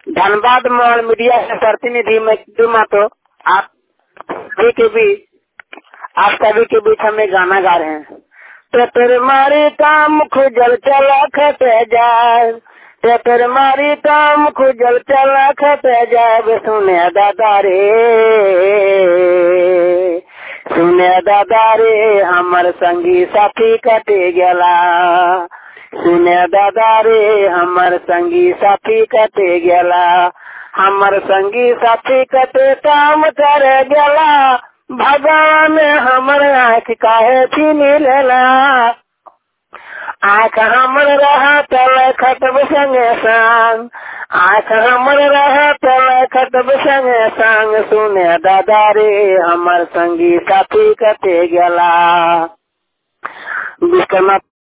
Dhanbad mall media के प्रतिनिधि मैं तो आप सभी के बीच हम एक गाना गा रहे हैं। तो तेरे मारी काम खुजल चला खटे जाए, तो तेरे मारी काम खुजल चला खटे जाए, सुने दादा रे हमर संगी साथी कटे गेला, सुने दादा रे हमर संगी साथी कटे गेला, हमर संगी साथी कटे काम करे गेला, भगवान हमर आँख काहे छीन लेला, आँख हमर रहा तल खटब संगे संग, आँख हमर रहा तल खटब संगे संग, सुने दादा रे हमर संगी साथी कटे गेला। विश्वनाथ